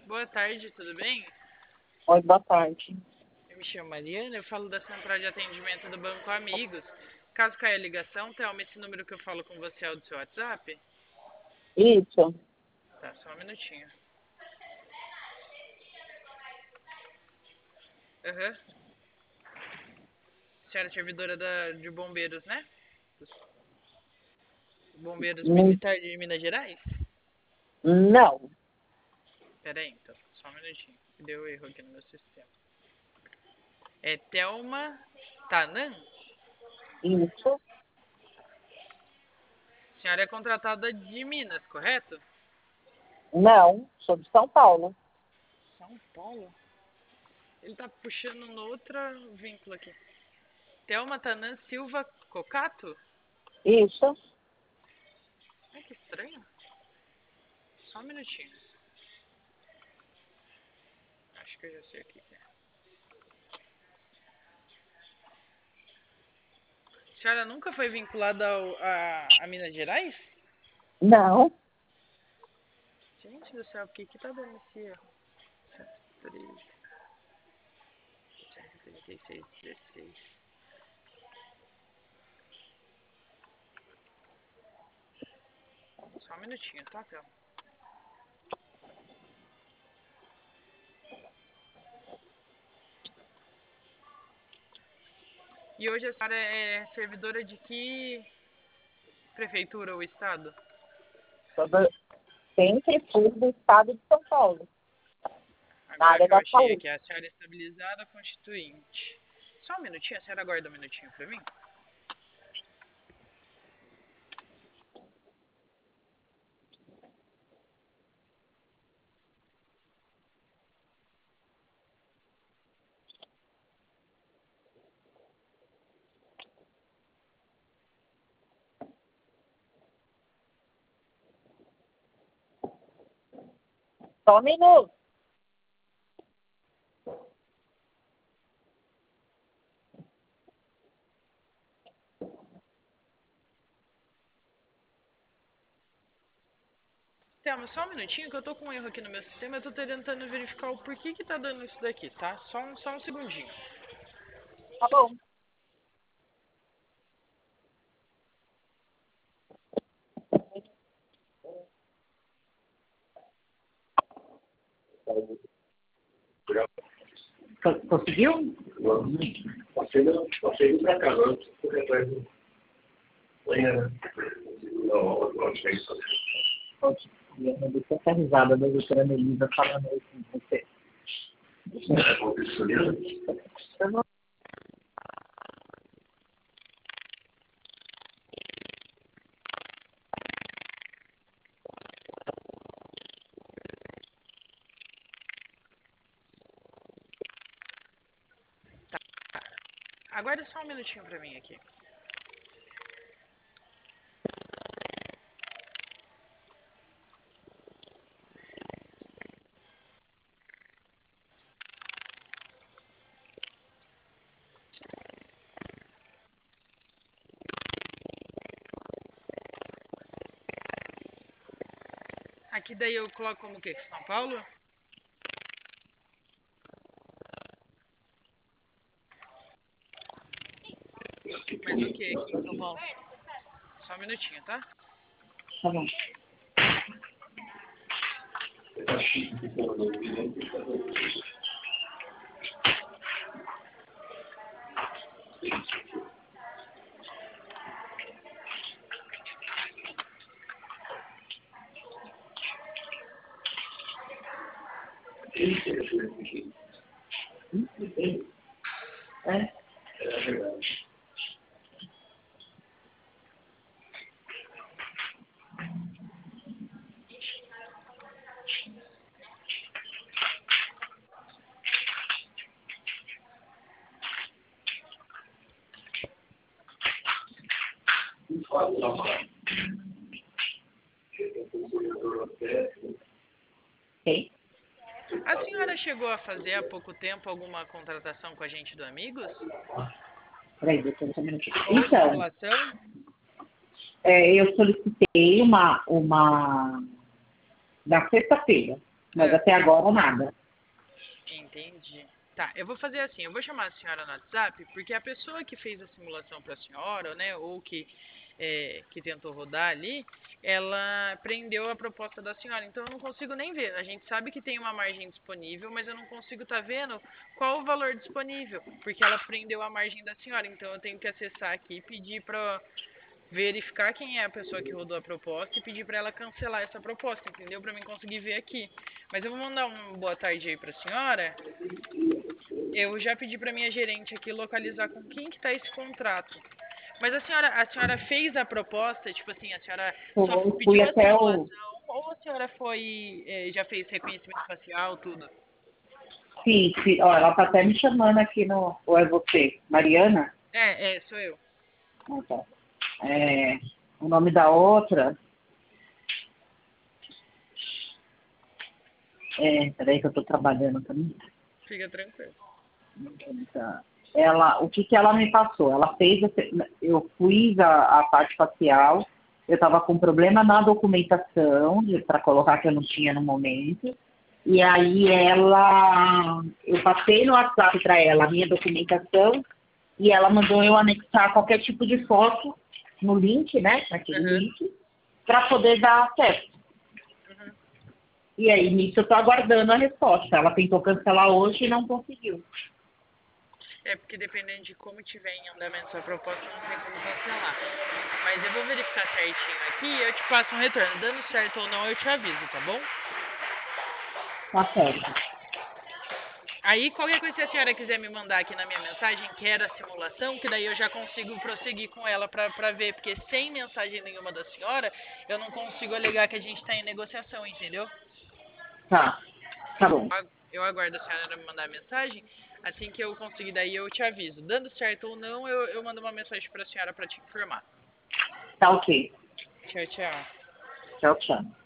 Boa tarde, tudo bem? Oi, boa tarde. Eu me chamo Mariana, eu falo da central de atendimento do Banco Amigos. Caso caia a ligação, Thelma, esse número que eu falo com você é o do seu WhatsApp? Isso. Tá, só um minutinho. Aham. Senhora é servidora de bombeiros, né? Dos bombeiros Hum, militares de Minas Gerais? Não. Pera aí, então, só um minutinho. Deu erro aqui no meu sistema. É Thelma Tanan? Isso. A senhora é contratada de Minas, correto? Não. Sou de São Paulo. São Paulo? Ele tá puxando no outro vínculo aqui. Thelma Tanan Silva Cocato? Isso. Ai, que estranho. Só um minutinho. Acho que eu já sei o que é. A senhora nunca foi vinculada a Minas Gerais? Não. Gente do céu, por que tá dando esse erro? 103, 136, 16. Só um minutinho, tá, Thelma? E hoje a senhora é servidora de que prefeitura ou estado? Sempre fui do estado de São Paulo, na Agora área que eu da achei saúde. aqui, a senhora é estabilizada constituinte. Só um minutinho, a senhora aguarda um minutinho pra mim? Só um minuto. Thelma, só um minutinho que eu tô com um erro aqui no meu sistema. Eu tô tentando verificar o porquê que tá dando isso daqui, tá? Só um segundinho. Tá bom. Conseguiu? Passei pra cá, não. Amanhã. Não, Eu deixa essa risada da doutora Melisa falando isso com você. Eu não- Aguarda só um minutinho pra mim aqui. Aqui daí eu coloco como o quê? São Paulo? Mas o que aqui em São Paulo? Só um minutinho, tá? Tá bom. É. Ok. A senhora chegou a fazer há pouco tempo alguma contratação com a gente do Amigos? Peraí, doutora, só um minutinho. Ou Então, simulação? eu solicitei uma na sexta-feira. Mas É. até agora nada. Entendi. Tá, eu vou fazer assim, eu vou chamar a senhora no WhatsApp, porque a pessoa que fez a simulação para a senhora, né, ou que tentou rodar ali, ela prendeu a proposta da senhora, então eu não consigo nem ver. A gente sabe que tem uma margem disponível, mas eu não consigo estar vendo qual o valor disponível, porque ela prendeu a margem da senhora, então eu tenho que acessar aqui e pedir para verificar quem é a pessoa que rodou a proposta e pedir para ela cancelar essa proposta, entendeu? Para mim conseguir ver aqui. Mas eu vou mandar uma boa tarde aí para a senhora. Eu já pedi para minha gerente aqui localizar com quem que tá esse contrato. Mas a senhora fez a proposta, tipo assim, a senhora só Eu fui pediu a até o. simulação ou a senhora foi, já fez reconhecimento facial, tudo? Sim, sim, ó, ela tá até me chamando aqui no. Ou é você? Mariana? Sou eu. Ah, tá. É, o nome da outra. Peraí que eu tô trabalhando também. Fica tranquilo. Ela, o que que ela me passou? Ela fez, eu fiz a parte facial, eu estava com problema na documentação, para colocar que eu não tinha no momento, e aí eu passei no WhatsApp para ela a minha documentação, e ela mandou eu anexar qualquer tipo de foto no link, né, naquele Uhum, link, para poder dar acesso. uhum. E aí, nisso, eu estou aguardando a resposta. Ela tentou cancelar hoje e não conseguiu. É porque dependendo de como tiver em andamento sua proposta, não tem como cancelar. Mas eu vou verificar certinho aqui e eu te passo um retorno. Dando certo ou não, eu te aviso, tá bom? Tá certo. Aí, qualquer coisa, se a senhora quiser me mandar aqui na minha mensagem, quero a simulação, que daí eu já consigo prosseguir com ela pra ver, porque sem mensagem nenhuma da senhora, eu não consigo alegar que a gente tá em negociação, entendeu? Tá, tá bom. Eu aguardo a senhora me mandar a mensagem, assim que eu conseguir daí eu te aviso. Dando certo ou não, eu mando uma mensagem pra senhora pra te informar. Tá ok. Tchau, tchau. Tchau, tchau.